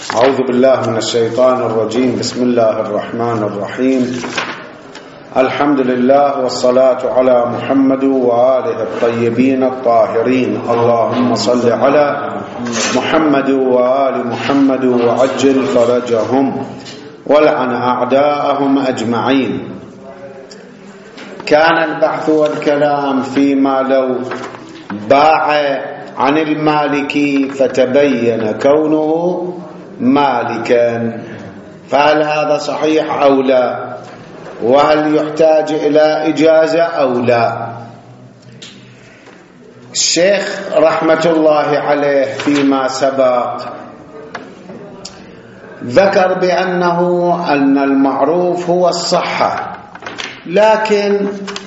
أعوذ بالله من الشيطان الرجيم. بسم الله الرحمن الرحيم. الحمد لله والصلاة على محمد وآله الطيبين الطاهرين. اللهم صل على محمد وآل محمد وعجل فرجهم والعن أعداءهم أجمعين. كان البحث والكلام فيما لو باع عن المالك فتبين كونه مالكا، فهل هذا صحيح أو لا؟ وهل يحتاج إلى إجازة أو لا؟ الشيخ رحمة الله عليه فيما سبق ذكر بأنه أن المعروف هو الصحة، لكن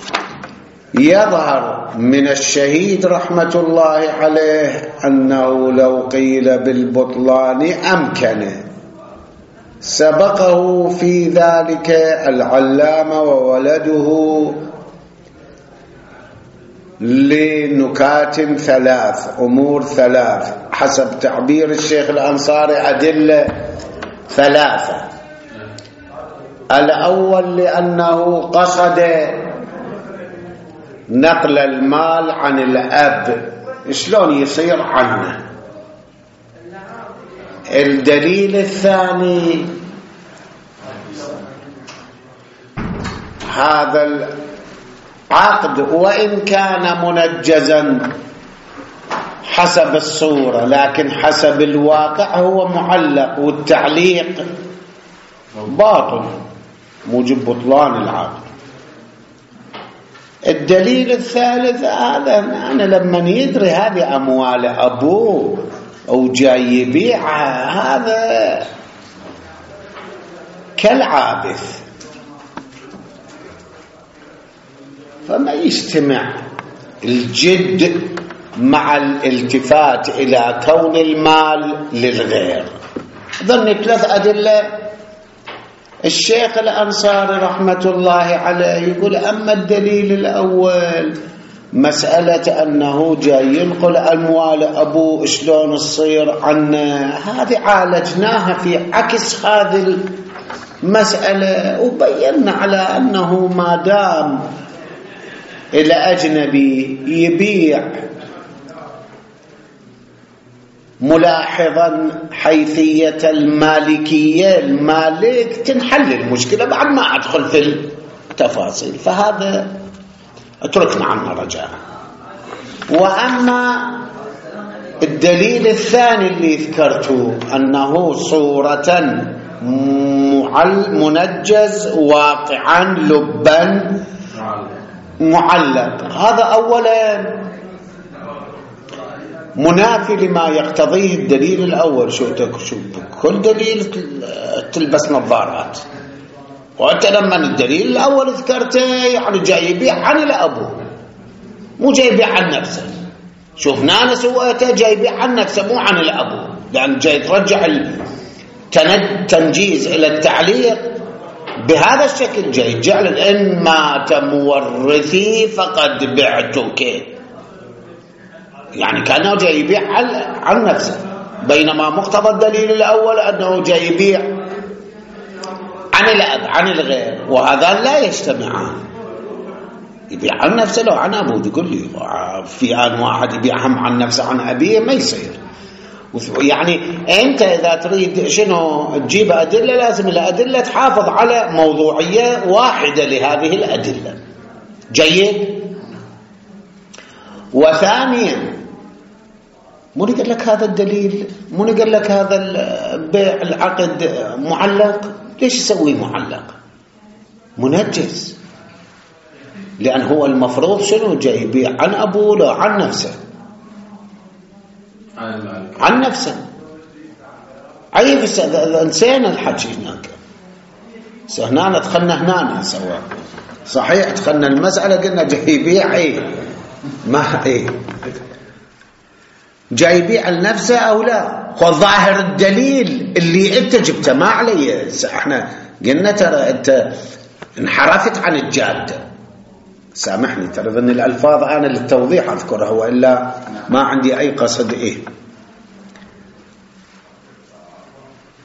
يظهر من الشهيد رحمة الله عليه أنه لو قيل بالبطلان أمكنه. سبقه في ذلك العلامة وولده لنكات ثلاث، أمور ثلاث حسب تعبير الشيخ الأنصاري، أدلة ثلاثة. الأول لأنه قصد نقل المال عن الأب، شلون يصير عنه. الدليل الثاني هذا العقد وإن كان منجزا حسب الصورة، لكن حسب الواقع هو معلق، والتعليق باطل موجب بطلان العقد. الدليل الثالث هذا أنا لما يدري هذه أموال أبوه أو جاي يبيعها، هذا كالعابث، فما يجتمع الجد مع الالتفات إلى كون المال للغير. ظني ثلاث أدلة. الشيخ الأنصاري رحمة الله عليه يقول أما الدليل الأول مسألة أنه جاي ينقل أموال أبوه شلون تصير عنه، هذه عالجناها في عكس هذه المسألة، وبينا على أنه ما دام الأجنبي يبيع ملاحظا حيثية المالكية، المالك تنحل المشكلة بعد ما أدخل في التفاصيل، فهذا اتركنا عنه رجاء. وأما الدليل الثاني اللي ذكرته أنه صورة منجز واقعا لبا معلق، هذا أولا منافي لما يقتضيه الدليل الأول. شو كل دليل تلبس نظارات، وأنت لما الدليل الأول ذكرته يعني جاي يبيع عن الأبو، مو جاي يبيع عن نفسه. شوفنا أنا سويته جاي يبيع عن نفسه مو عن الأبو، لأن جاي ترجع التنجيز إلى التعليق بهذا الشكل، جاي جعل إن مات مورثي فقد بعتك، يعني كأنه جاي يبيع عن نفسه، بينما مقتضى الدليل الأول أنه جاي يبيع عن الأب عن الغير، وهذا لا يجتمعان. يبيع عن نفسه لو عن أبوه، تقول لي في آن واحد يبيع هم عن نفسه عن أبيه، ما يصير. يعني أنت إذا تريد شنو تجيب أدلة، لازم الأدلة تحافظ على موضوعية واحدة لهذه الأدلة. جيد. وثانيا مو نقول لك هذا الدليل، مو نقول لك هذا البيع العقد معلق، ليش يسوي معلق منجز؟ لأن هو المفروض شنو جاي يبيع عن أبوه لا عن نفسه، عن نفسه. عيب نسينا الحكي هناك، هنا دخلنا هنا سوا صحيح، دخلنا المسألة قلنا جاي يبيع ما جاي يبيع لنفسه أو لا. وظاهر الدليل اللي أنت جبته ما عليه، احنا قلنا ترى أنت انحرفت عن الجادة، سامحني ترى ذن الألفاظ أنا للتوضيح أذكرها، وإلا ما عندي أي قصد.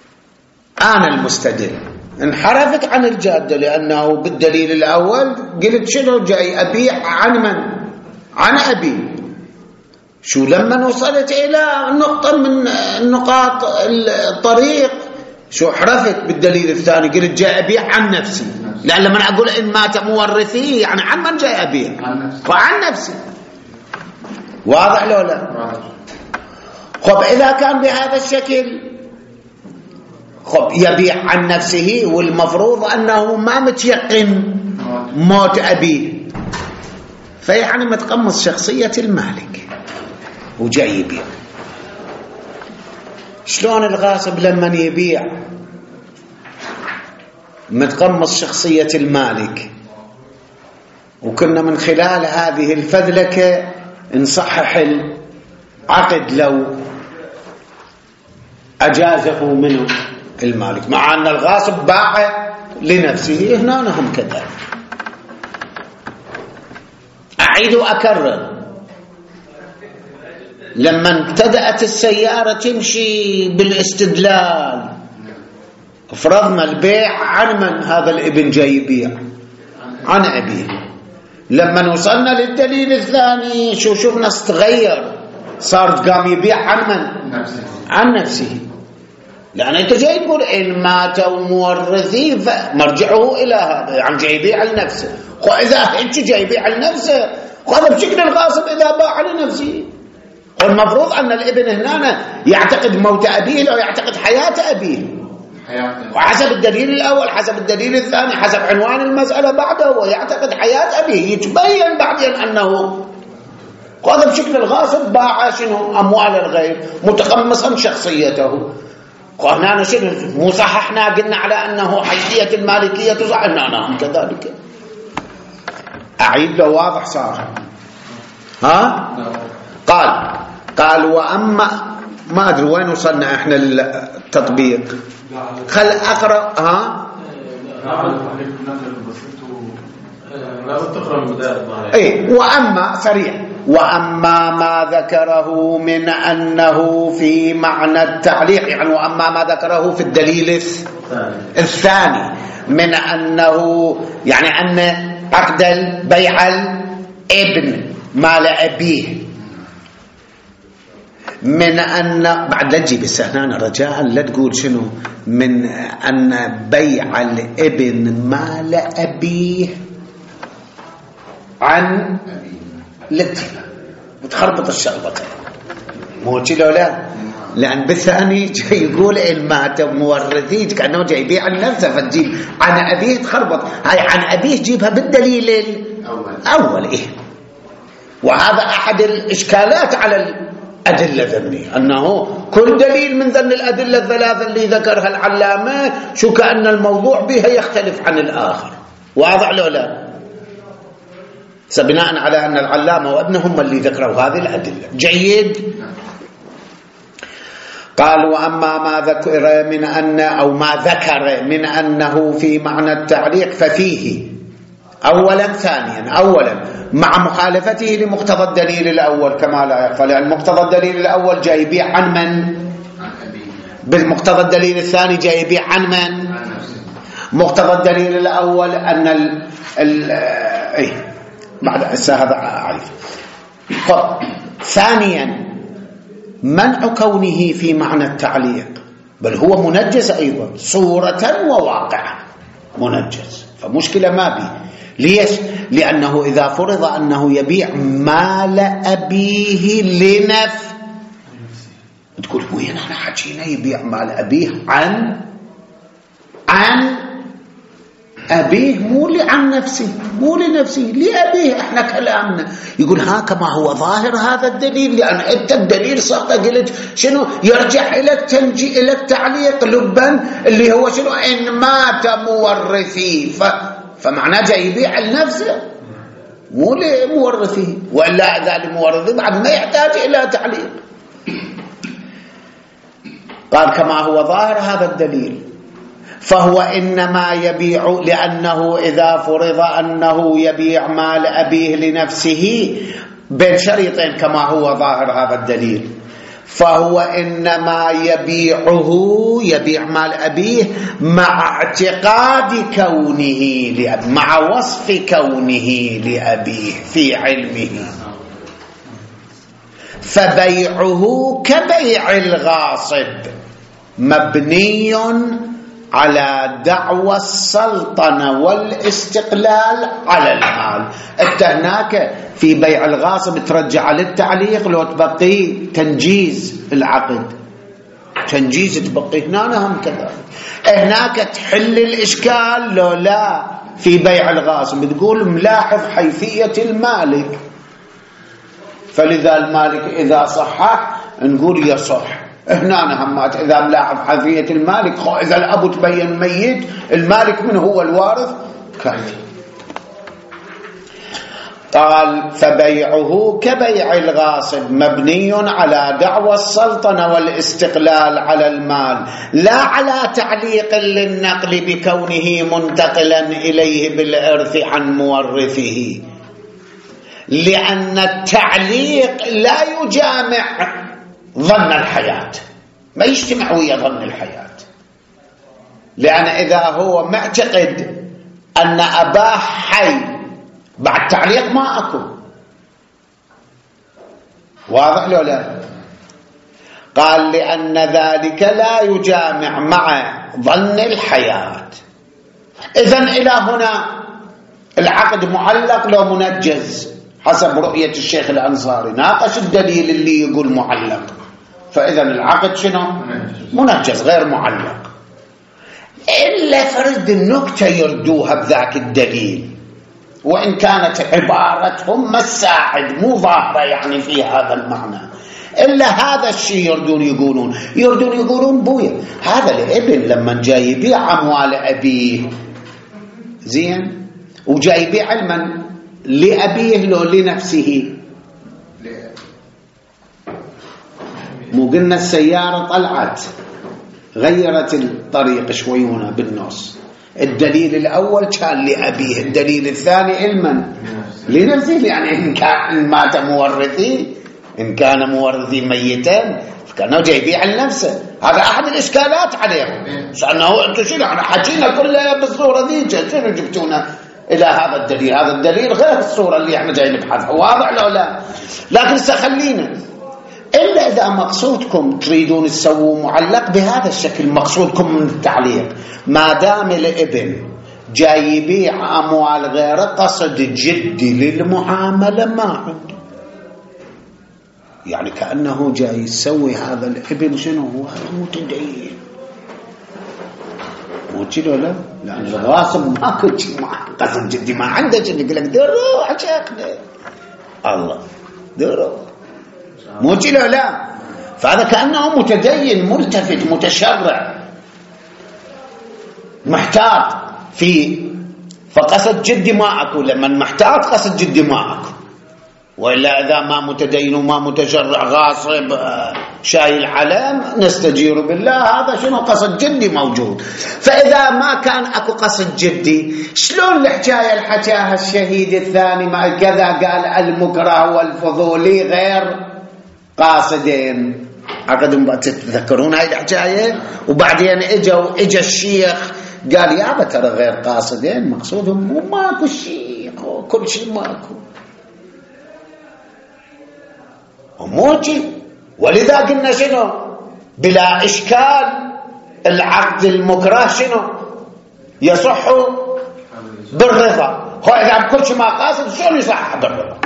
أنا المستدل، انحرفت عن الجادة، لأنه بالدليل الأول قلت شنو جاي أبيع عن من؟ عن أبي. شو لما وصلت إلى نقطة من نقاط الطريق شو حرفت بالدليل الثاني، قلت جاي أبيع عن نفسي، لأن لما أقول إن مات مورثي يعني عن من جاي أبيع؟ وعن نفسي. واضح لو لا؟ خب إذا كان بهذا الشكل، خب يبيع عن نفسه، والمفروض أنه ما متيقن موت أبيه، فيعني متقمص شخصية المالك وجاي يبيع. شلون الغاصب لما يبيع متقمص شخصية المالك؟ وكنا من خلال هذه الفذلكة نصحح العقد لو أجازه منه المالك، مع أن الغاصب باع لنفسه. هنا هم كذلك. أعيد وأكرر، لما ابتدأت السيارة تمشي بالاستدلال فرضنا البيع عن من؟ هذا الابن جاي يبيع عن أبيه. لما وصلنا للدليل الثاني شو شفنا؟ استغير، صار قام يبيع عن من؟ عن نفسه. لأن أنت جاي تقول إن مات مورثي فمرجعه إلى هذا، يعني جاي يبيع لنفسه. وإذا أنت جاي يبيع لنفسه هذا بشكل الغاصب إذا باع لنفسه. والمفروض أن الابن هنا يعتقد موت أبيه لو يعتقد حياة أبيه، وحسب الدليل الأول حسب الدليل الثاني حسب عنوان المسألة بعده ويعتقد حياة أبيه. يتبين بعدين أنه هذا بشكل الغاصب باع شنو؟ أموال الغير متقمصا شخصيته. وهنا شنو؟ مو صححنا قلنا على أنه حيثية المالكية تصححنا نعم كذلك. أعيد له واضح صار؟ ها؟ قال وأما ما أدري وين وصلنا إحنا للتطبيق. خل أقرأ. ها؟ إيه. وأما سريع، وأما ما ذكره من أنه في معنى التعليق، يعني وأما ما ذكره في الدليل الثاني من أنه يعني أن عقد بيع الابن مال أبيه من أن بعد لا تجيب السهنان رجاء لا تقول شنو من أن بيع الابن مال أبيه عن لك بتخربط الشغبة مو كذا لا، لأن بالثاني جاي يقول إن مات مورثي كأنه جاي يبيع عن نفسه، فتجيب عن أبيه تخربط. هاي عن أبيه جيبها بالدليل الأول. إيه؟ وهذا أحد الإشكالات على الأدلة الذنية، أنه كل دليل من ذن الأدلة الثلاثة اللي ذكرها العلامة شو كأن الموضوع بها يختلف عن الآخر. واضح لو لا؟ بناء على أن العلامة وابنه هم اللي ذكروا هذه الأدلة. جيد. قال وأما ما ذكر من أن أو ما ذكر من أنه في معنى التعليق ففيه أولا ثانيا. أولا مع مخالفته لمقتضى الدليل الأول كما لا يخفى، لأن مقتضى الدليل الأول جاي يبيع عن من؟ بالمقتضى الدليل الثاني جاي يبيع عن من؟ مقتضى الدليل الأول أن بعد هذا عارف. ثانيا منع كونه في معنى التعليق، بل هو منجز أيضا صورة وواقعة منجز، فمشكلة ما به. ليش؟ لأنه إذا فرض أنه يبيع مال أبيه لنفسه تقول وين أنا حكينا يبيع مال أبيه عن أبيه مو عن نفسه مو لنفسه لأبيه. احنا كلامنا يقول ها كما هو ظاهر هذا الدليل، لأن انت الدليل صحت قلت شنو يرجع إلى التعليق لبا اللي هو شنو إن مات مورثي، فمعناه جاي يبيع لنفسه مو لمورثه، وإلا إذا لمورثه بعد ما يحتاج إلى تعليق. قال كما هو ظاهر هذا الدليل فهو إنما يبيع، لأنه إذا فرض أنه يبيع مال أبيه لنفسه بين شريطين كما هو ظاهر هذا الدليل، فهو إنما يبيع مال أبيه مع اعتقاد كونه مع وصف كونه لأبيه في علمه، فبيعه كبيع الغاصب مبني على دعوى السلطنة والاستقلال على المال. انت هناك في بيع الغاصب ترجع للتعليق لو تبقيه تنجيز العقد، تنجيز تبقيه هنا هم كذا. هناك تحل الإشكال لو لا في بيع الغاصب تقول ملاحظ حيثية المالك، فلذا المالك إذا صحح نقول يصح. هنا همات إذا ملاحظ حيثية المالك، إذا الأب تبين ميت المالك من هو الوارث كافي. قال فبيعه كبيع الغاصب مبني على دعوى السلطنة والاستقلال على المال، لا على تعليق للنقل بكونه منتقلا إليه بالإرث عن مورثه، لأن التعليق لا يجامع ظن الحياة، ما يجتمع ويا ظن الحياة، لأن إذا هو معتقد أن أباه حي بعد تعليق ما أكو، واضح لو لا؟ قال لأن ذلك لا يجامع مع ظن الحياة. إذن إلى هنا العقد معلق لو منجز حسب رؤية الشيخ الأنصاري، ناقش الدليل اللي يقول معلق، فإذا العقد شنو؟ منجز غير معلق، إلا فرد النكتة يردوها بذاك الدليل، وإن كانت عبارتهم مساعد مو ظاهرة يعني في هذا المعنى، إلا هذا الشيء يردون يقولون بويا هذا الابن لما جاي يبيع أموال أبيه زين وجاي يبيع علما لأبيه لو لنفسه، مو قلنا السيارة طلعت غيرت الطريق شوي هنا بالنص، الدليل الأول كان لأبيه، الدليل الثاني علما لنفسه، يعني إن كان مات مورثي، إن كان مورثي ميتا فكانوا جاي يبيع لنفسه. هذا أحد الإشكالات عليهم، سألناه أنتم شنو احنا حكينا كلها بالصورة ذي، شنو جبتونا إلى هذا الدليل؟ هذا الدليل غير الصورة اللي احنا جاي نبحثها، واضح لو لا؟ لكن سخلينا إلا إذا مقصودكم تريدون تسووا معلق بهذا الشكل، مقصودكم من التعليق، ما دام الابن جاي يبيع أموال غيره قصد جدي للمعاملة ما عنده، يعني كأنه جاي يسوي هذا الابن شنو هو متدين، مو كذا لا؟ لأن الغاصب ما كنت قصد جدي ما عنده شنو، يقول لك دروح شيخنا الله دروح، مو كذا لا؟ فهذا كأنه متدين ملتفت متشرع محتاط فقصد جدي ما أكو، لما محتاط قصد جدي ما أكو، وإلا إذا ما متدين وما متشرع غاصب شايل علم نستجير بالله، هذا شنو قصد جدي موجود. فإذا ما كان أكو قصد جدي، شلون الحكاية اللي حكاها الشهيد الثاني ما كذا قال المكره والفضولي غير قاصدين؟ عقد تتذكرون هاي الحكاية؟ وبعدين اجا الشيخ قال يا ترى غير قاصدين مقصودهم ماكو شيء، كل شيء ماكو وموجي. ولذا قلنا شنو بلا إشكال العقد المكره شنو يصح بالرضا، هو إذا كل شيء ما قاصد شلون يصح بالرضا؟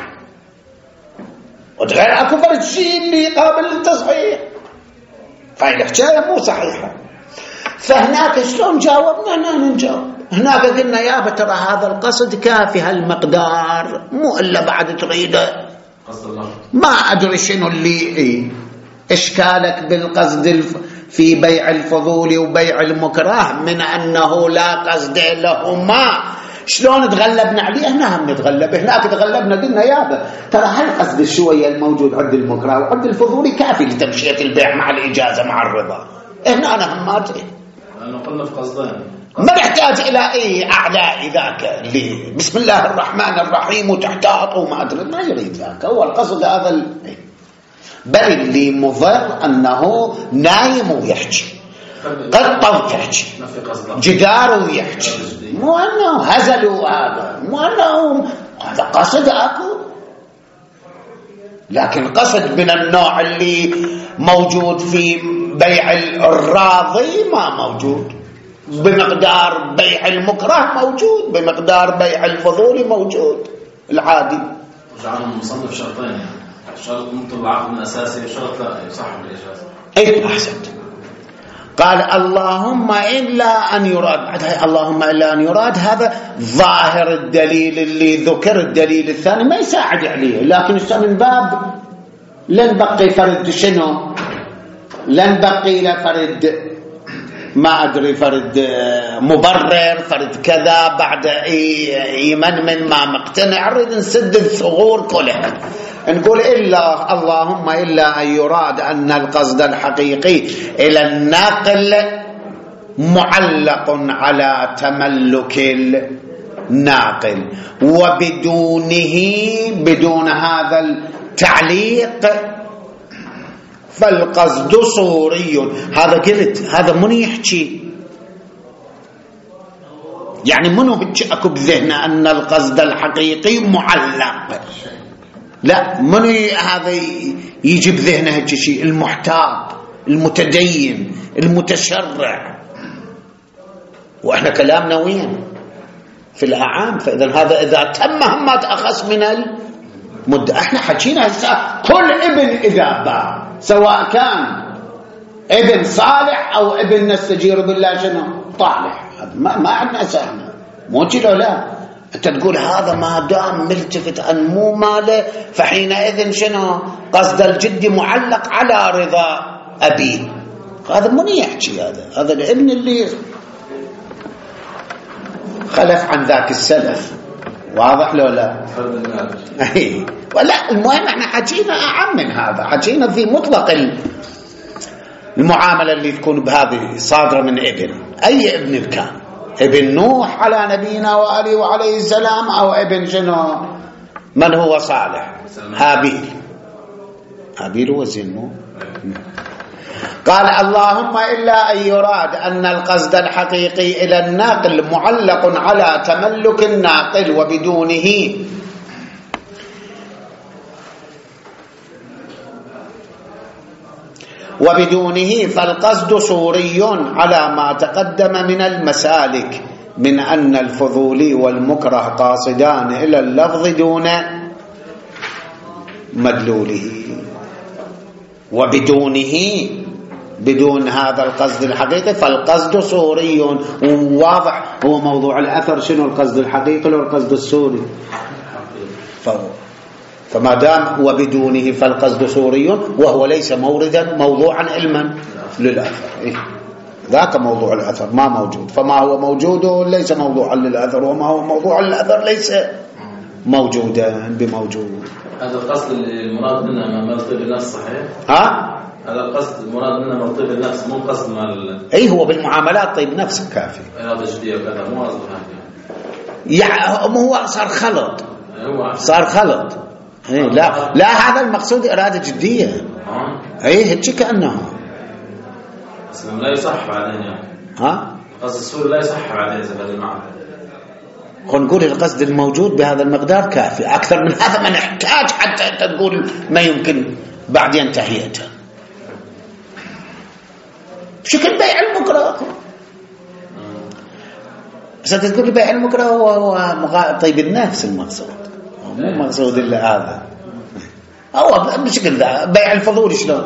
وغير أكو فرد شيء اللي قابل للتصحيح، فهي الحكاية مو صحيحة. فهناك شلون جاوبنا؟ هنا نجاوب هناك قلنا يا ترى هذا القصد كافي هالمقدار، مو إلا بعد تريده ما أدري شنو اللي إشكالك بالقصد في بيع الفضول وبيع المكره من أنه لا قصد لهما، شلون تغلبنا عليه؟ هنا هم نتغلب، هناك تغلبنا قلنا يابا ترى هالقصد الشوية الموجود عند المكره وعند الفضول كافي لتمشية البيع مع الإجازة مع الرضا. هنا أنا هم ما أدري لأنه قلنا في قصدين ما نحتاج إلى أعداء ذاك اللي بسم الله الرحمن الرحيم وتحتاط وما أدري، ما يريد ذاك، هو القصد هذا بل اللي مضر أنه نايم ويحكي، قطة ويحكي، جدار ويحكي، مو أنه هزلوا، هذا مو أنه هذا قصد أكو. لكن قصد من النوع اللي موجود في بيع الراضي ما موجود، بمقدار بيع المكره موجود، بمقدار بيع الفضول موجود العادي. جعلهم مصنف شرطين، يعني شرط مطلب العقد الأساسي وشرط لا يصح بالإجازة. إيه أحسنت. قال اللهم إلا أن يراد، اللهم إلا أن يراد هذا ظاهر الدليل اللي ذكر، الدليل الثاني ما يساعد عليه، لكن من باب لن بقي فرد شنو، لن بقي لفرد ما أدري، فرد مبرر، فرد كذا، بعد يمن ما مقتنع، نريد نسد الثغور كلها، نقول إلا اللهم إلا أن يراد أن القصد الحقيقي إلى الناقل معلق على تملك الناقل، وبدونه، بدون هذا التعليق فالقصد صوري. هذا قلت، هذا من يحكي؟ يعني منو اكو بذهنه أن القصد الحقيقي معلق؟ لا، من هذا يجي بذهنه هيك شيء؟ المحتاط، المتدين، المتشرع. واحنا كلامنا وين؟ في الأعام. فإذا هذا إذا تم ما تأخذ من المدة. احنا حكينا هسه كل ابن إذا باع، سواء كان ابن صالح أو ابن نستجير بالله شنو طالح، ما عندنا سهمة مو كده. لا، أنت تقول هذا ما دام ملتفت أن مو ماله، فحينئذ شنو قصد الجد معلق على رضا أبيه. هذا من يحكي؟ هذا الابن اللي خلف عن ذاك السلف. واضح لو لا؟ ولا المهم احنا حكينا أعم من هذا، حكينا في مطلق المعاملة اللي تكون بهذه صادرة من ابن، أي ابن كان، ابن نوح على نبينا وآله وعليه السلام، أو ابن شنو من هو صالح، هابيل وزنه. قال اللهم إلا أن يراد أن القصد الحقيقي إلى الناقل معلق على تملك الناقل، وبدونه فالقصد صوري على ما تقدم من المسالك، من أن الفضولي والمكره قاصدان إلى اللفظ دون مدلوله. وبدونه، بدون هذا القصد الحقيقي، فالقصد صوري. وواضح هو موضوع الأثر شنو القصد الحقيقي والقصد الصوري. فما دام وبدونه فالقصد صوري، وهو ليس موردا موضوعا علما للأثر. ذاك موضوع الأثر ما موجود، فما هو موجود ليس موضوعا للأثر، وما هو موضوعا للأثر ليس موجودا بموجود. هذا القصد المراد منه مرتبط بالنفس، صحيح؟ هذا القصد المراد منه مرتبط بالنفس، مو قصد مال. أي هو بالمعاملات طيب نفسه كافي. إرادة جدية وكذا، مو قصد يعني هو صار خلط، صار خلط. لا هذا المقصود إرادة جدية. هيك كأنه بس لا يصح بعدين يعني. قصد السور لا يصح بعدين إذا بهذا المعنى. خلينا نقول القصد الموجود بهذا المقدار كافي، أكثر من هذا ما نحتاج حتى أنت تقول ما يمكن بعدين تهيئته. بشكل بيع المكره، بس تقول بيع المكره هو طيب النفس المقصود، مو مقصود إلا هذا. هو بشكل ذا بيع الفضول شلون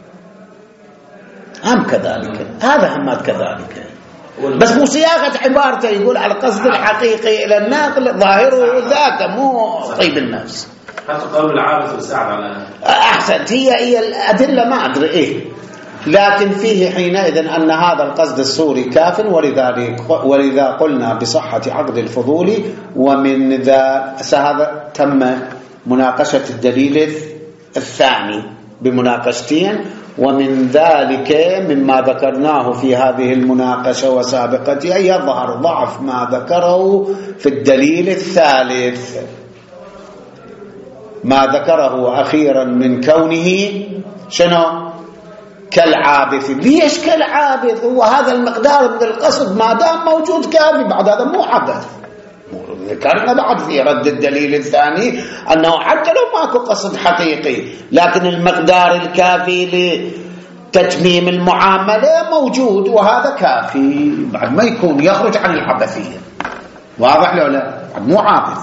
هم كذلك، هذا همات كذلك، بس مو صياغة عبارته. يقول على القصد الحقيقي إلى الناقل ظاهره ذاك، مو طيب النفس. حتى قول العابث والسعد على أحسنت. هي الأدلة ما أدري إيه، لكن فيه حينئذ أن هذا القصد الصوري كاف، ولذا قلنا بصحة عقد الفضول. ومن ذا هذا تم مناقشة الدليل الثاني بمناقشتين، ومن ذلك مما ذكرناه في هذه المناقشة وسابقتها يظهر ضعف ما ذكره في الدليل الثالث، ما ذكره أخيرا من كونه شنو كالعابث. ليش كالعابث؟ هو هذا المقدار من القصد ما دام موجود كافي، بعد هذا مو عبث. ذكرنا بعد في رد الدليل الثاني أنه حتى لو ماكو قصد حقيقي لكن المقدار الكافي لتتميم المعاملة موجود، وهذا كافي بعد ما يكون يخرج عن العبثية. واضح لو لا؟ مو عابث.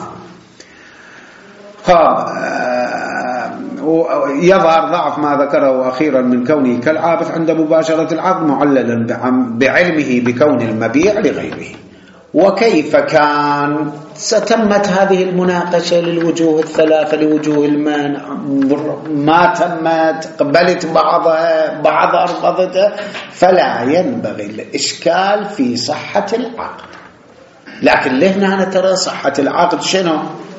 يظهر ضعف ما ذكره أخيرا من كونه كالعابث عند مباشرة العقد معللا بعلمه بكون المبيع لغيره. وكيف كان ستمت هذه المناقشة للوجوه الثلاثة لوجوه المانع؟ ما تمت، قبلت بعضها رفضتها، فلا ينبغي الإشكال في صحة العقد. لكن لهنا ترى صحة العقد شنو؟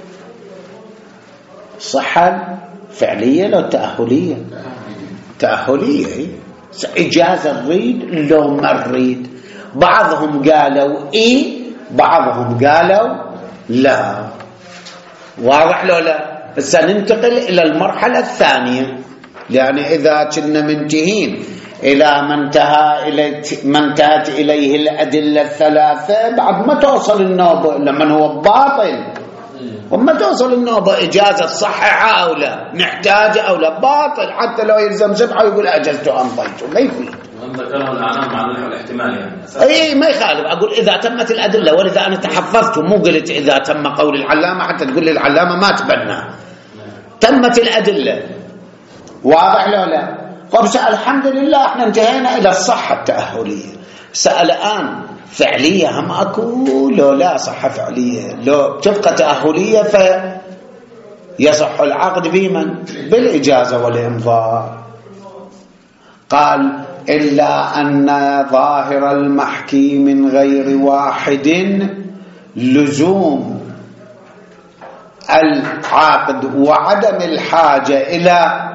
صحة فعلية لو تأهلية؟ تأهلية. إجازة نريد لو ما نريد. بعضهم قالوا إيه، بعضهم قالوا لا. واضح لو لا؟ سننتقل إلى المرحلة الثانية، يعني إذا كنا منتهين إلى ما انتهت إليه الأدلة الثلاثة، بعد ما توصل النوبة لمن هو باطل، وما توصل النوبة إجازة صحيحة أو لا، نحتاج أو لا، باطل حتى لو يلزم سبعة ويقول أجزته أمضيته، ما يفيد. ذكره الأعلام مع الاحتمال يعني. أي ما يخالف، أقول إذا تمت الأدلة، ولذا أنا تحفظت مو قلت إذا تم قول العلامة حتى تقول لي العلامة ما تبنى. تمت الأدلة. واضح لو لا؟ طب الحمد لله احنا انتهينا إلى الصحة التأهلية. سأل الآن فعلية هم أكو لو لا صحة فعلية؟ لو تبقى تأهلية فيصح العقد بمن؟ بالإجازة والإمضاء. قال إلا أن ظاهر المحكي من غير واحد لزوم العقد وعدم الحاجة إلى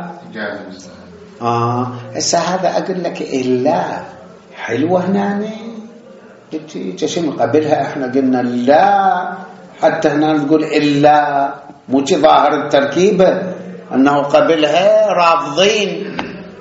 هسه هذا أقول لك إلا حلوة هنا شنو قبلها احنا قلنا لا، حتى هنا نقول إلا مو ظاهر التركيبة أنه قبلها رافضين،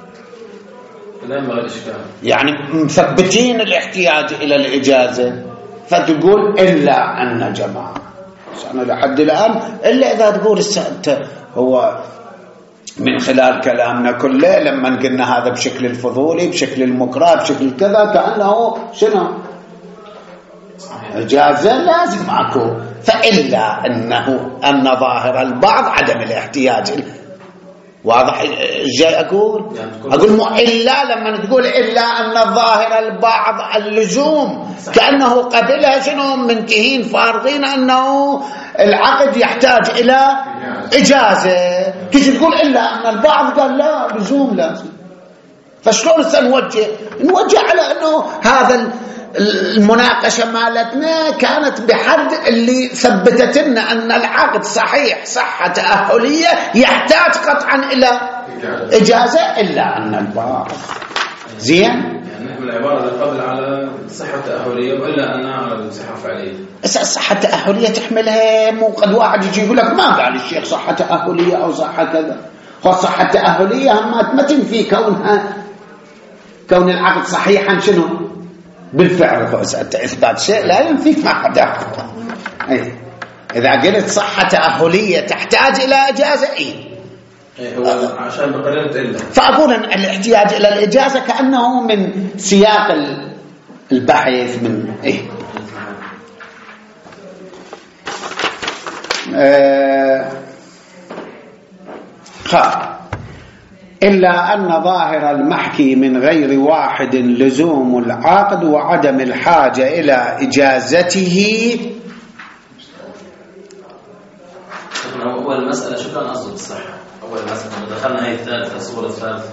يعني مثبتين الاحتياج إلى الإجازة، فتقول إلا أن جماعة أنا لحد الآن إلا إذا تقول هو من خلال كلامنا كله لما قلنا هذا بشكل الفضولي بشكل المكره بشكل كذا كأنه شنو إجازة لازم أكو، فإلا أن ظاهر البعض عدم الاحتياج. واضح جاي أقول مو إلا لما تقول إلا أن ظاهر البعض اللزوم كأنه قبلها شنو منتهين فارغين أنه العقد يحتاج إلى إجازة، تيجي تقول إلا أن البعض قال لا لزوم لازم. فشلون نوجه على أنه هذا المناقشة مالتنا كانت بحد اللي ثبتت لنا أن العقد صحيح صحة تأهلية يحتاج قطعا إلى إجازة إلا أن البعض زين. يعني نحمل العبارة قبل على صحة تأهلية وإلا أنها على صحة فعلية. الصحة التأهلية تحملها، مو قد واحد يجي يقول لك ما قال الشيخ صحة تأهلية أو صحة كذا، والصحة التأهلية ما تنفي كون العقد صحيحا شنو بالفعل. إثبات شيء لا ينفيك ما حدا. إذا قلت صحة تأهلية تحتاج إلى إجازة هو عشان بقررت إلا، فأقول أن الاحتياج إلى الإجازة كأنه من سياق البحث من إلا أن ظاهر المحكي من غير واحد لزوم العقد وعدم الحاجة إلى إجازته. أول مسألة شو كان قصده بالصحة؟ أول مسألة دخلنا هي الثالثة الصورة الثالثة.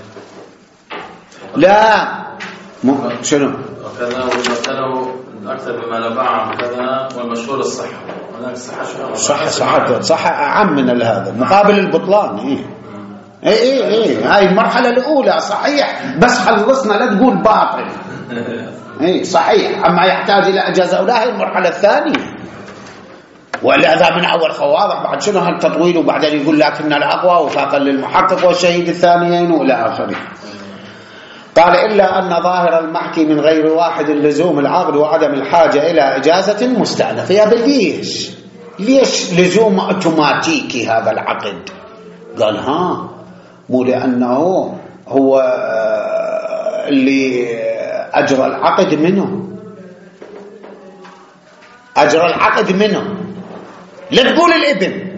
لا شنو؟ وكذا ومثله أكثر بما لا باع وكذا، والمشهور الصحة. هناك الصحة صحة أعم من هذا مقابل البطلان. هاي المرحلة الأولى صحيح، بس خلصنا لا تقول باطل. صحيح، أما يحتاج إلى إجازة أو لا، هاي المرحلة الثانية. وإلا إذا من أول خواضح بعد شنو هالتطويل، وبعدين يقول لكن الأقوى وفاقا للمحقق والشهيد الثانيين وإلى آخره. قال إلا أن ظاهر المحكي من غير واحد لزوم العقد وعدم الحاجة إلى إجازة مستأنف. يا ليش لزوم أوتوماتيكي هذا العقد؟ قال مو لأنه هو اللي أجرى العقد منه، أجرى العقد منه. لا تقول الابن،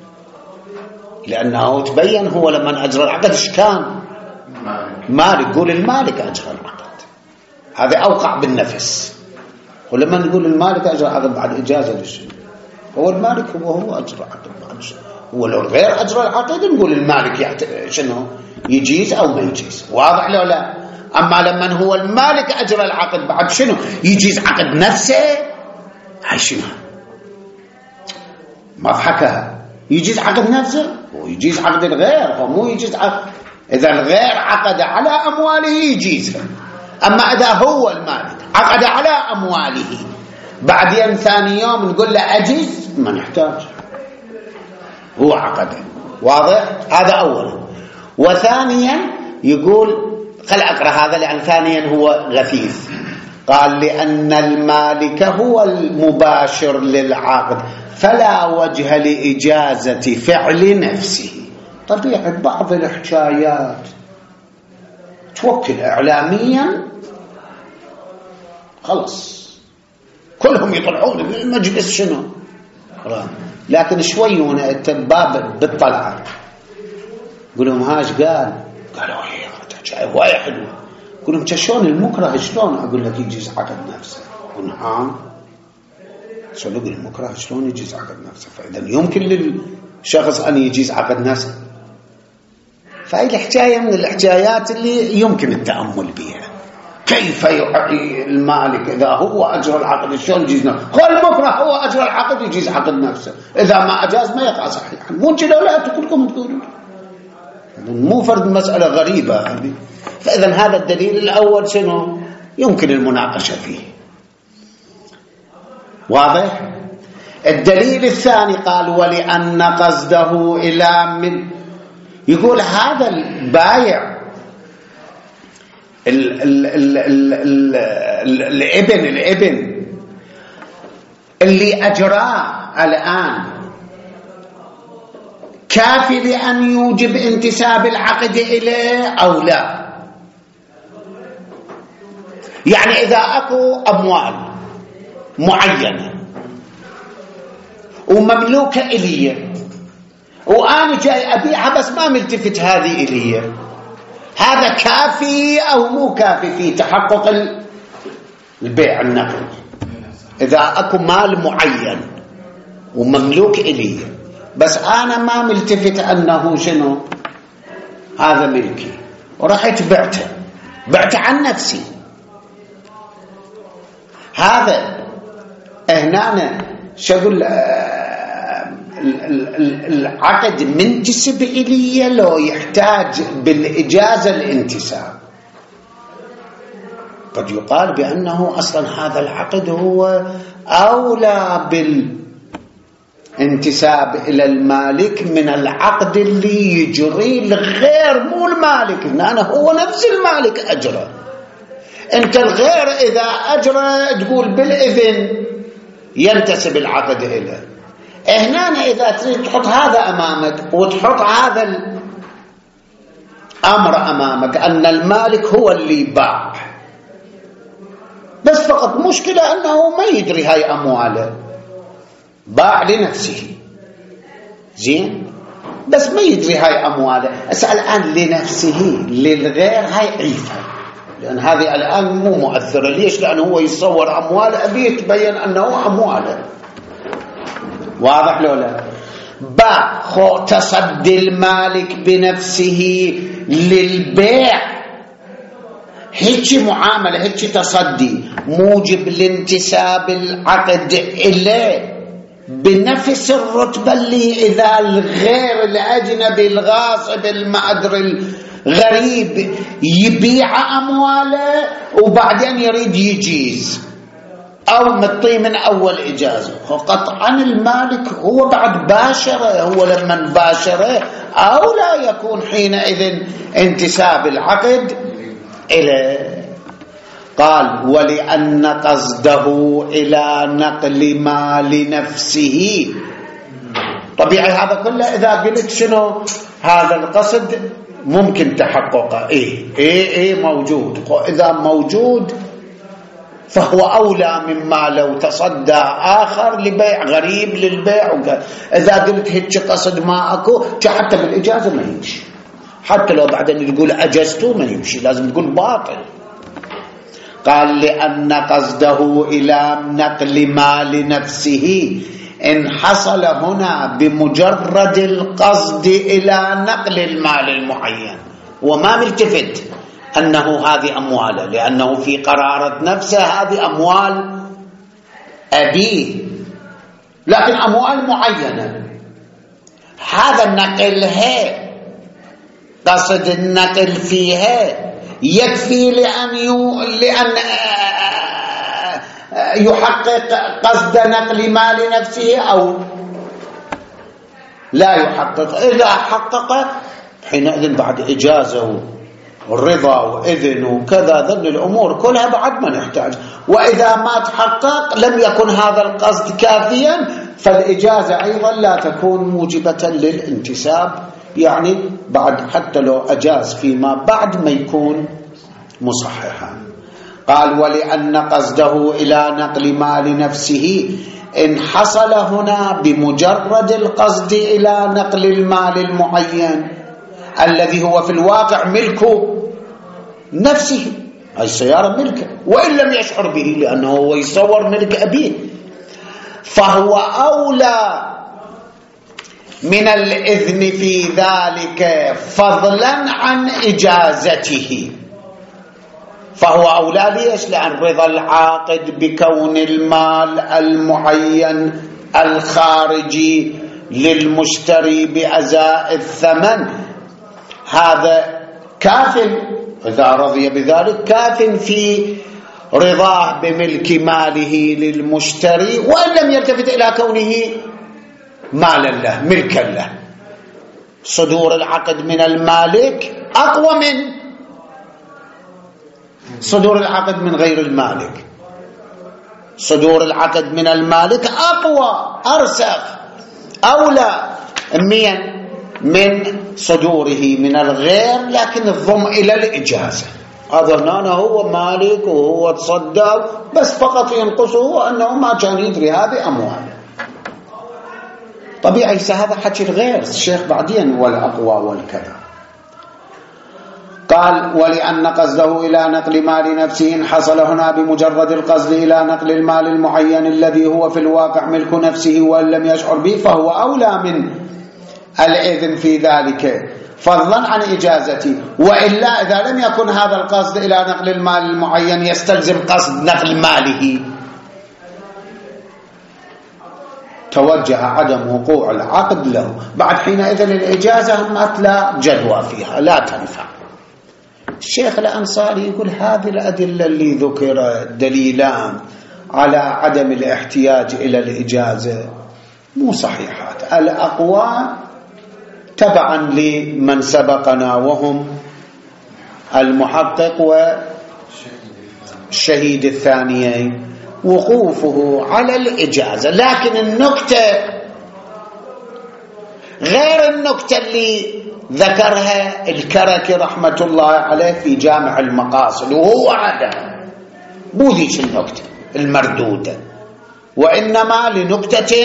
لأنه تبين هو لما أجرى العقد إيش كان؟ مالك. قول المالك أجرى العقد، هذا أوقع بالنفس. ولما نقول المالك أجرى العقد بعد إجازة للشيء، هو المالك هو أجرى العقد بعد شيء. ولو غير أجرى العقد نقول المالك شنو يجيز أو ما يجيز. واضح لو لا؟ أما لما هو المالك أجرى العقد بعد شنو يجيز عقد نفسه، هاي شنو مضحكها؟ يجيز عقد نفسه ويجيز عقد الغير، فمو يجيز عقد. إذا الغير عقد على أمواله يجيزها، أما إذا هو المالك عقد على أمواله بعدين ثاني يوم نقول له أجيز، ما نحتاج، هو عقد. واضح؟ هذا أولا. وثانيا يقول خل أقرأ هذا لأن ثانيا هو غثيث. قال لأن المالك هو المباشر للعقد فلا وجه لإجازة فعل نفسه. طبيعة بعض الحكايات توكل إعلاميا خلص كلهم يطلعون من المجلس شنو، لكن شوي باب بالطلعة يقولون هاش قالوا هواية حلوة. يقولون شلون المكره شلون أقول لك يجيز عقد نفسه؟ يقول شلون أقول المكره شلون يجيز عقد نفسه؟ فإذا يمكن للشخص أن يجيز عقد نفسه. فهي الحكاية من الحكايات اللي يمكن التأمل بها. كيف المالك إذا هو أجرى العقد شلون يجيز نفسه؟ قال المكره هو أجرى العقد يجيز عقد نفسه، إذا ما أجاز ما يقع صحيحا. ممكن لو لا كلكم تقولون مو فرد مسألة غريبة هذه. فإذا هذا الدليل الأول شنو يمكن المناقشة فيه. واضح؟ الدليل الثاني قال ولأن قصده إلى من، يقول هذا البايع الابن اللي أجراه الآن كافي لأن يوجب انتساب العقد إليه أو لا؟ يعني إذا أكو أموال معينة ومملوكة إلي وأنا جاي أبيعها بس ما ملتفت هذه إلي، هذا كافي أو مو كافي في تحقق البيع النقد؟ إذا أكو مال معين ومملوك إلي بس أنا ما ملتفت أنه شنو هذا ملكي ورحت بعته عن نفسي، هذا هنا شغل العقد منتسب إلي لو يحتاج بالإجازة الانتساب. قد يقال بأنه أصلا هذا العقد هو أولى بالانتساب إلى المالك من العقد اللي يجري لغير مو المالك، أنا هو نفس المالك أجرى. أنت الغير إذا أجرى تقول بالإذن ينتسب العقد إليه. هنا إذا تريد تحط هذا أمامك وتحط هذا الأمر أمامك أن المالك هو اللي باع، بس فقط مشكلة أنه ما يدري هاي أمواله، باع لنفسه زين بس ما يدري هاي أمواله. أسأل الآن لنفسه للغير هاي عيفة، لأن هذه الآن مو مؤثرة. ليش؟ لأنه هو يصور أمواله أبي يتبين أنه أمواله. واضح لو لا؟ باع تصدي المالك بنفسه للبيع، هيك معاملة هيك تصدي موجب لانتساب العقد إليه بنفس الرتبة اللي إذا الغير الأجنبي الغاصب المأدر الغريب يبيع أمواله وبعدين يريد يجيز أو مطي من أول إجازة، وقطعا المالك هو بعد باشره، هو لما باشره أو لا يكون حينئذ انتساب العقد إليه. قال ولأن قصده إلى نقل مال نفسه. طبيعي هذا كله إذا قلت شنو هذا القصد ممكن تحققه، إيه موجود، إذا موجود فهو أولى مما لو تصدى آخر لبيع غريب للبيع. إذا قلت هيك قصد ما أكو، حتى بالإجازة ما يمشي، حتى لو بعدين تقول أجزته ما يمشي، لازم تقول باطل. قال لأن قصده إلى نقل مال نفسه إن حصل هنا بمجرد القصد إلى نقل المال المعين، وما ملتفت أنه هذه أمواله، لأنه في قرارة نفسه هذه أموال أبيه، لكن أموال معينة. هذا النقل قصد النقل فيها يكفي لأن يحقق قصد نقل مال نفسه أو لا يحقق. إذا حقق حينئذ بعد إجازة والرضا وإذن وكذا، ذل الأمور كلها بعد ما نحتاج. وإذا ما تحقق لم يكن هذا القصد كافيا، فالإجازة أيضا لا تكون موجبة للانتساب، يعني بعد حتى لو أجاز فيما بعد ما يكون مصححا. قال ولأن قصده إلى نقل مال نفسه إن حصل هنا بمجرد القصد إلى نقل المال المعين الذي هو في الواقع ملك نفسه، السيارة ملكه وإن لم يشعر به، لأنه هو يصور ملك أبيه، فهو أولى من الإذن في ذلك فضلا عن إجازته. فهو أولى ليش؟ لأن رضا العاقد بكون المال المعين الخارجي للمشتري بأزاء الثمن هذا كاف، إذا رضي بذلك كاف في رضاه بملك ماله للمشتري، وإن لم يلتفت إلى كونه مالا له ملكا له. صدور العقد من المالك أقوى من صدور العقد من غير المالك. صدور العقد من المالك أقوى أرسخ أولى من صدوره من الغير، لكن الضم إلى الإجازة. هذا هنا هو مالك وهو تصدى، بس فقط ينقصه أنه ما كان يدري هذه أمواله. طبيعي هذا حكي الغير الشيخ بعدين والأقوى والكذا. قال ولأن قصده إلى نقل مال نفسه إن حصل هنا بمجرد القصد إلى نقل المال المعين الذي هو في الواقع ملك نفسه وإن لم يشعر به، فهو أولى من الإذن في ذلك فضلا عن إجازته. وإلا إذا لم يكن هذا القصد إلى نقل المال المعين يستلزم قصد نقل ماله، توجه عدم وقوع العقد له. بعد حينئذ الإجازة ما لا جدوى فيها، لا تنفع. الشيخ الأنصاري يقول هذه الأدلة اللي ذكر دليلان على عدم الاحتياج إلى الإجازة مو صحيحات. الأقوى تبعا لمن سبقنا وهم المحقق والشهيد الثانيين وقوفه على الإجازة. لكن النكتة غير النكتة اللي ذكرها الكركي رحمة الله عليه في جامع المقاصد، وهو عادة مو ذيش النكتة المردودة، وإنما لنكتة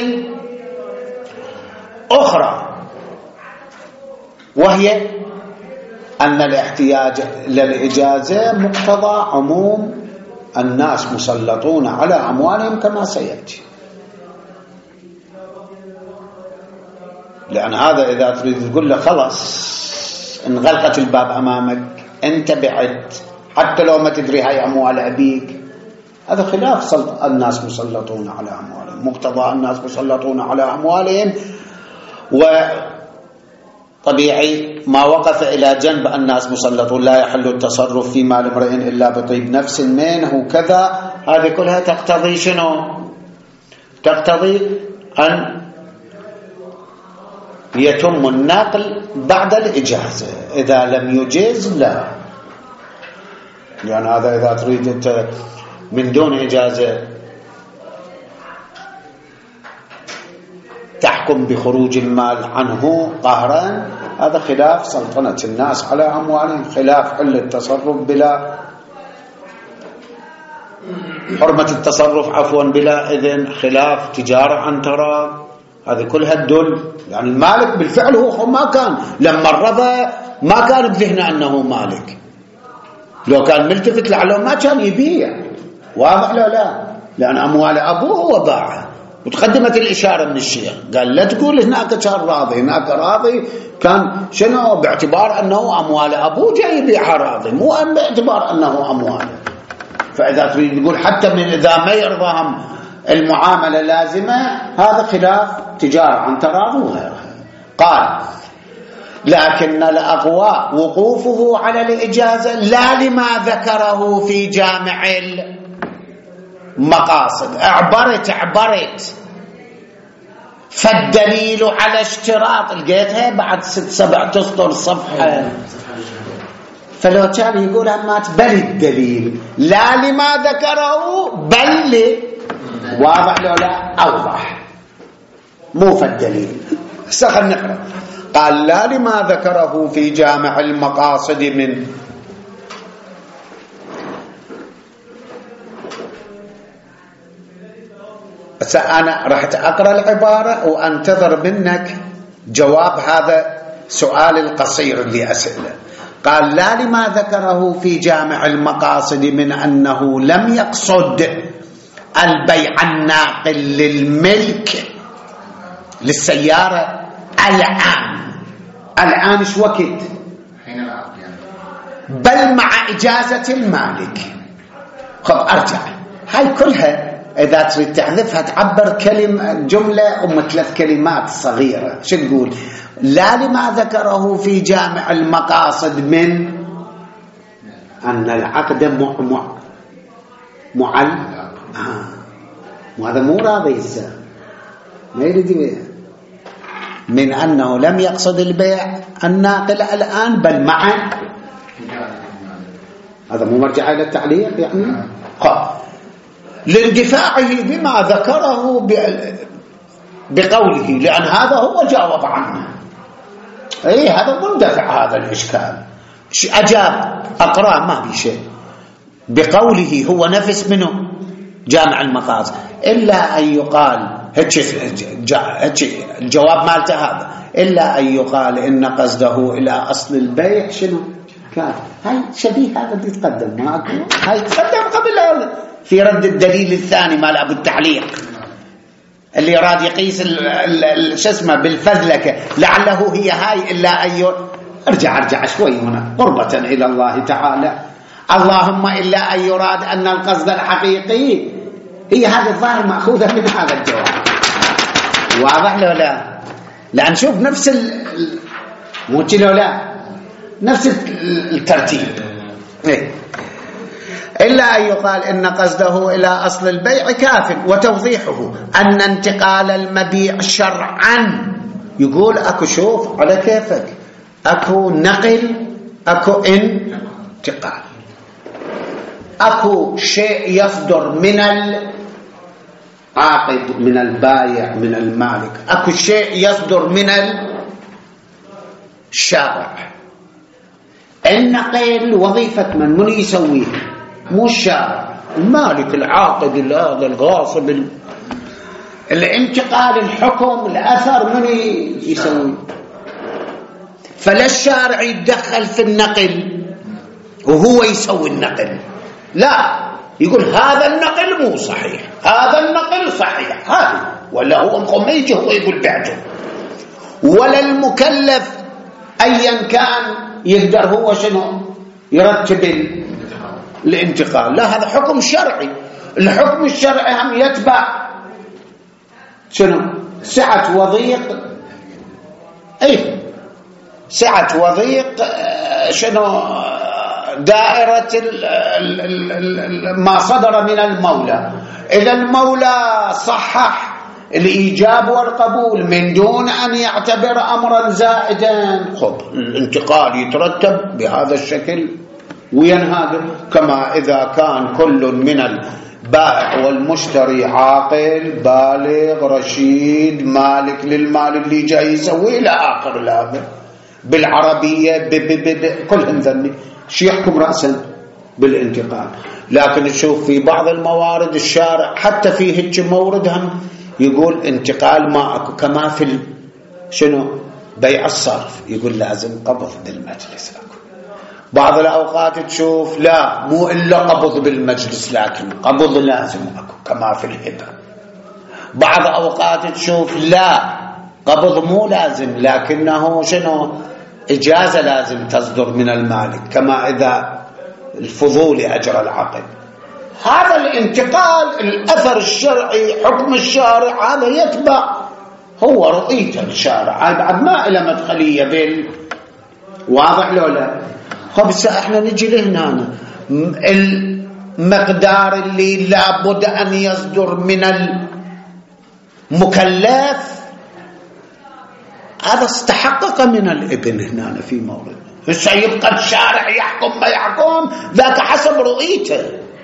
أخرى، وهي أن الاحتياج للإجازة مقتضى عموم الناس مسلطون على أموالهم كما سيأتي. لأن هذا إذا تريد تقول له خلاص انغلقت الباب أمامك أنت بعت، حتى لو ما تدري هاي أموال أبيك، هذا خلاف الناس مسلطون على أموالهم. مقتضى الناس مسلطون على أموالهم طبيعي ما وقف إلى جنب الناس مسلطون، لا يحل التصرف في مال امرئ إلا بطيب نفس منه كذا. هذه كلها تقتضي شنو؟ تقتضي أن يتم النقل بعد الإجازة. إذا لم يجز لا، يعني هذا إذا تريد أنت من دون إجازة تحكم بخروج المال عنه قهرا، هذا خلاف سلطنة الناس على أموالهم، خلاف حل التصرف بلا حرمة التصرف عفوا بلا إذن، خلاف تجارة عن تراض. هذه كلها تدل يعني المالك بالفعل هو ما كان لما رضى ما كان بذهنه أنه مالك، لو كان ملتفت لعله ما كان يبيع. واضح لا؟ لأن أموال أبوه هو باعها، وتقدمت الإشارة من الشيخ قال لا تقول هناك كان راضي، هناك راضي كان شنو باعتبار أنه أموال أبوه جاي يبيعها راضي، مو باعتبار أنه أمواله. فإذا تريد تقول حتى من إذا ما يرضاهم المعاملة لازمة، هذا خلاف تجارة عن تراضي وغيرها. قال لكن الأقوى وقوفه على الإجازة لا لما ذكره في جامع المقاصد. عبرت فالدليل على اشتراط، لقيتها بعد 6-7 أسطر صفحة، فلو كان يقول أمات بل الدليل لا لما ذكره بل واضح لو لا أوضح، مو فالدليل. خلينا نقرأ. قال لا لما ذكره في جامع المقاصد من بس أنا رح أقرأ العبارة وأنتظر منك جواب هذا سؤال القصير اللي أسأله. قال لا لما ذكره في جامع المقاصد من أنه لم يقصد البيع الناقل للملك للسيارة الآن شو وقت بل مع إجازة المالك. خب أرجع، هاي كلها إذا تريد تحذفها تعبر جملة 3 كلمات صغيرة. شو تقول؟ لا لما ذكره في جامع المقاصد من أن العقد وهذا مو راضي السا ما يريد يبيع، من أنه لم يقصد البيع الناقل الآن بل مع، هذا مو مرجع إلى التعليق يعني لاندفاعه بما ذكره بقوله، لأن هذا هو جاوب عنه. أي هذا مندفع هذا الإشكال. أجاب أقرأ ما في شيء بقوله هو نفس منه جامع المقاصد، إلا أن يقال الجواب مالته هذا، إلا أن يقال إن قصده إلى أصل البيع شنو كان. هاي شبيه هذا اللي يتقدم معكم، هاي تقدم قبل في رد الدليل الثاني مال أبو التعليق اللي راد يقيس شو اسمه بالفذلكة، لعله هي هاي. إلا أن ارجع شوي هنا قربة إلى الله تعالى. اللهم إلا أن يراد أن القصد الحقيقي هي هذه الظاهر مأخوذة من هذا الجواب. واضح لو لا؟ لأن شوف نفس موتي لو لا نفس الترتيب. إلا أن يقال إن قصده إلى أصل البيع كاف، وتوضيحه أن انتقال المبيع شرعا، يقول أكو شوف على كيفك، أكو نقل أكو انتقال، أكو شيء يصدر من العاقد من البايع من المالك، أكو شيء يصدر من الشارع. النقل وظيفة من يسويه؟ مو الشارع، المالك العاقد هذا الغاصب. الانتقال الحكم الأثر من يسويه؟ فلا الشارع يتدخل في النقل وهو يسوي النقل، لا، يقول هذا النقل مو صحيح، هذا النقل صحيح، هذا ولا هو مخميجه هو يقول بعته. ولا المكلف أيا كان يقدر هو شنو يرتب الانتقال، لا، هذا حكم شرعي. الحكم الشرعي هم يتبع شنو سعة وضيق سعة وضيق شنو دائرة ما صدر من المولى. إذا المولى صحح الإيجاب والقبول من دون أن يعتبر أمرا زائدا، خب الانتقال يترتب بهذا الشكل وينهدم. كما إذا كان كل من البائع والمشتري عاقل بالغ رشيد مالك للمال اللي جاي يسوي إلى آخر الأمر بالعربية كلهم ذني شي يحكم رأسا بالانتقال. لكن نشوف في بعض الموارد الشارع حتى في هيك مورد هم يقول انتقال ما اكو، كما في شنو بيع الصرف يقول لازم قبض بالمجلس اكو. بعض الاوقات تشوف لا مو الا قبض بالمجلس لكن قبض لازم اكو، كما في الهبه. بعض اوقات تشوف لا قبض مو لازم لكنه شنو اجازه لازم تصدر من المالك، كما اذا الفضول اجرى العقد. هذا الانتقال الأثر الشرعي حكم الشارع هذا يتبع هو رؤيته الشارع، هاي بعد ما إلى مدخلية واضح لو لا. خب احنا نجي لهنا المقدار اللي لابد أن يصدر من المكلف هذا استحقق من الابن هنا في مورد. يبقى الشارع يحكم ما يحكم ذاك حسب رؤيته.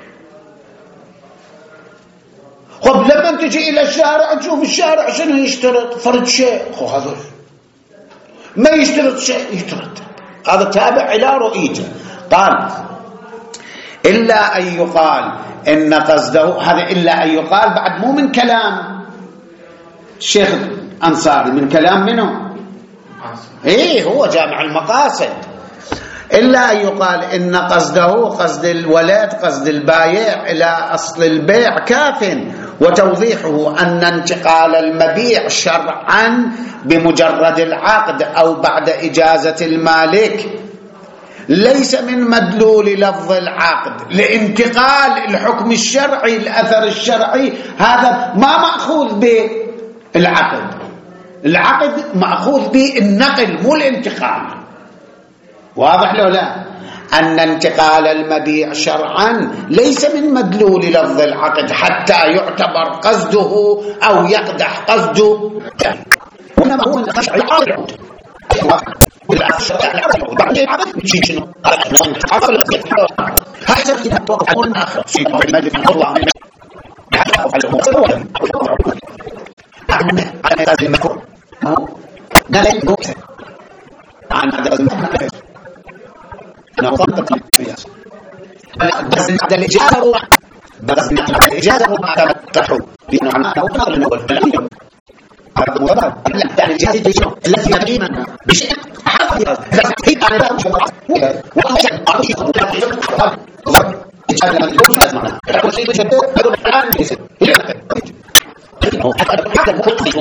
خب لما تجي إلى الشارع تشوف الشارع شنو يشترط فرد شيء، خب هذا ما يشترط شيء يترتب، هذا تابع إلى رؤيته. قال إلا أن يقال إن قصده، هذا إلا أن يقال بعد مو من كلام الشيخ أنصاري، من كلام منه إيه هو جامع المقاصد. إلا أن يقال إن قصده قصد الولد قصد البايع إلى أصل البيع كاف، وتوضيحه أن انتقال المبيع شرعا بمجرد العقد أو بعد إجازة المالك ليس من مدلول لفظ العقد لانتقال الحكم الشرعي الأثر الشرعي، هذا ما مأخوذ بالعقد. العقد مأخوذ بالنقل مو الانتقال. واضح لو لا؟ أن انتقال المبيع شرعا ليس من مدلول لفظ العقد حتى يعتبر قصده أو يقدح قصده، وإنما هو العقد. بس بعد الإجازة ما تفتحوا لأنه عنه قال إنه الفلاني هذا مضاد لا الإجازة الذي يقيمنا بشيء حقيقي هي أنا لا أشوف وأشوف إجازة من الإجازة معنا كل شيء بشدة هذا الآن بيصير هذا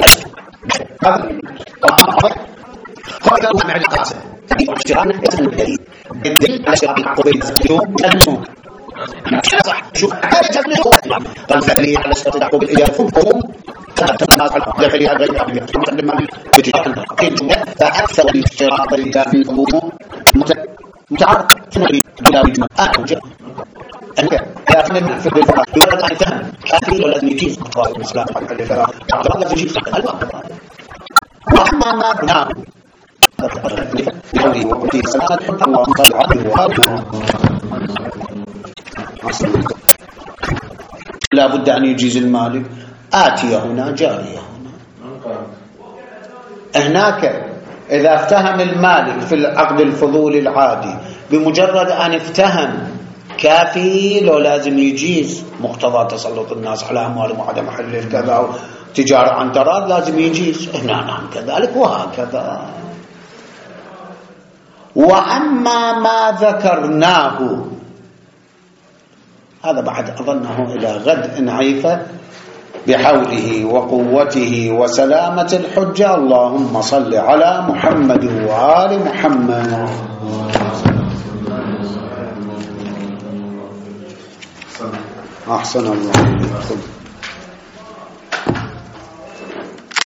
هذا هو معنى القاسم اشترانا اسم الدليل الدليل على شراء العقوبين شو صح شوف هذا جمله هو الدليل على شراء العقوبين اذا فهم تناس على الدليل على غير العقوبين تقدم بتجارة فاكثر الاشتراط الرجال في الامور متعارف على الجمله يا اخي من في الفقه يراد ان يفهم كافي ولازم يجيز قواعد الاسلام على الفقه لازم يجيز الفقه واما ما بناه لا بد أن يجيز المالك آتية هنا جارية هنا. هناك إذا افتهم المالك في العقد الفضولي العادي بمجرد أن افتهم كافي لو لازم يجيز مقتضى تسلط الناس على أموالهم وعدم محل الكذا تجارة عن تراض لازم يجيز هنا نعم كذلك وهكذا. وأما ما ذكرناه هذا بعد أظنه إلى غد نعيفه بحوله وقوته وسلامة الحجة. اللهم صل على محمد وآل محمد. أحسن الله.